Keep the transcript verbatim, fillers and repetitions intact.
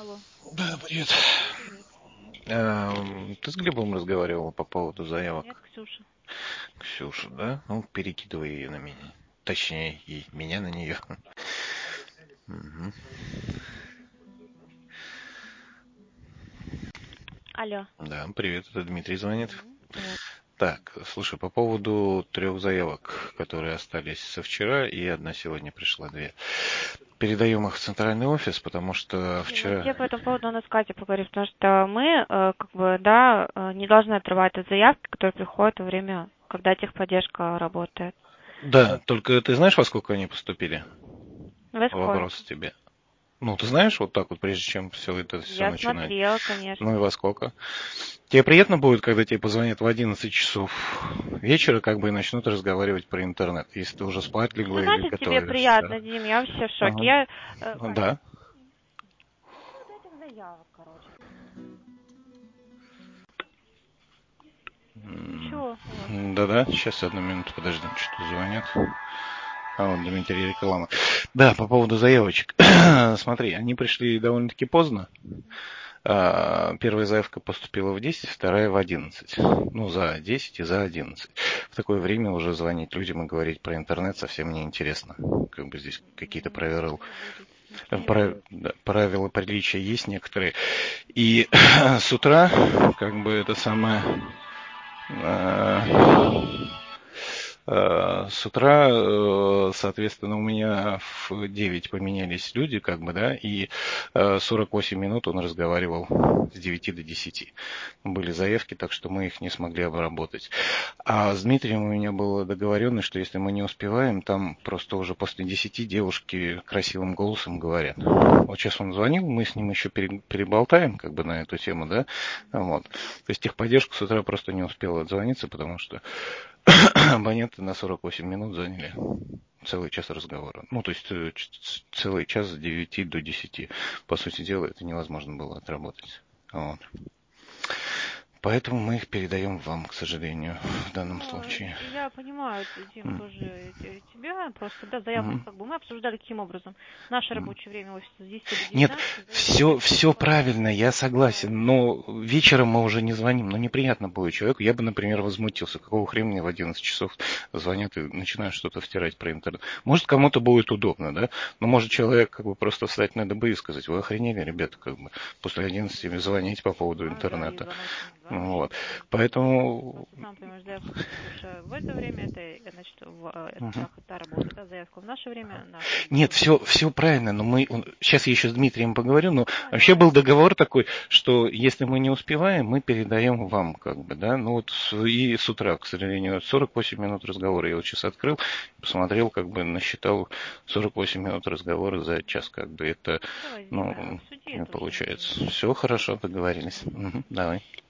Алло, Да, привет. привет. Эм, Ты с Глебом разговаривал по поводу Нет, заявок? Ксюша. Ксюша, да? Ну, перекидывай ее на меня. Точнее, и меня на нее. Мгм. Алло. Да, привет, это Дмитрий звонит. Мгм, привет. Так, слушай, по поводу трех заявок, которые остались со вчера, и одна сегодня пришла, две. Передаем их в центральный офис, потому что Не, ну вчера... тебе по этому поводу надо с Катей поговорить, потому что мы, э, как бы, да, э, не должны отрывать от заявки, которые приходят во время, когда техподдержка работает. Да, только ты знаешь, во сколько они поступили? Во Вопрос сколько? тебе. Ну, ты знаешь, вот так вот, прежде чем все это все Я начинать? смотрела, Ну и конечно. во сколько? Тебе приятно будет, когда тебе позвонят в одиннадцать часов вечера, как бы и начнут разговаривать про интернет, если ты уже спать Ну, что легла или значит тебе готовишься? приятно, Дим? Я вообще в шоке. Ага. Я, э, Ну Кать, да. вот этих заявок, короче. Чего у вас? М, Да-да, сейчас одну минуту, подожди, что-то звонят. А вот Дмитрий реклама. Да, по поводу заявочек. Смотри, они пришли довольно-таки поздно. А, Первая заявка поступила в десять, вторая в одиннадцать. Ну, за десять и за одиннадцать. В такое время уже звонить людям и говорить про интернет совсем неинтересно. Как бы здесь какие-то Ну, никто правила, не будет. Никто не прав- будет. да, правила приличия есть некоторые. И с утра, как бы это самое... а, Э, С утра, э, соответственно, у меня в девять поменялись люди, как бы, да, и э, сорок восемь минут он разговаривал с девяти до десяти. Были заявки, так что мы их не смогли обработать. А с Дмитрием у меня было договоренность, что если мы не успеваем, там просто уже после десяти девушки красивым голосом говорят. Вот сейчас он звонил, мы с ним еще пере- переболтаем, как бы, на эту тему, да, вот. То есть техподдержка с утра просто не успела отзвониться, потому что абоненты на сорок восемь минут заняли целый час разговора. Ну, то есть э, ч- ц- целый час с девяти до десяти. По сути дела, это невозможно было отработать. Вот. Поэтому мы их передаем вам, к сожалению, в данном Ну, случае. я понимаю, т- Дим, М, тоже те- тебя, просто, да, заявку, мгм. как бы, мы обсуждали каким образом. Наше рабочее время офиса с десяти до Нет, девятнадцати, заявки все, приходят все после правильно, этого. я Вот. согласен, но вечером мы уже не звоним, но неприятно будет человеку. Я бы, например, возмутился, какого хрена мне в одиннадцать часов звонят и начинают что-то втирать про интернет. Может, кому-то будет удобно, да, но может человек как бы просто встать на дыбы и сказать: вы охренели, ребята, как бы после одиннадцати звонить по поводу Понимаю, да, и интернета. звоночный, Вот. звоночный звонок тоже. Поэтому... Просто сам понимаешь, заявку поступившая в это время, это, э, значит, в, э, это Мгм. та, та работа, да, заявка в наше время, наше время Нет, работы. все, все правильно, но мы... он- сейчас я еще с Дмитрием поговорю, но вообще Понятно. был договор такой, что если мы не успеваем, мы передаем вам, как бы, да, ну вот с- и с утра, к сожалению, сорок восемь минут разговора. Я вот сейчас открыл, посмотрел, как бы насчитал сорок восемь минут разговора за час, как бы это, Давай, Дима, ну, обсуди не это уже, получается. и Все хорошо, обсуди. договорились. Мгм, давай.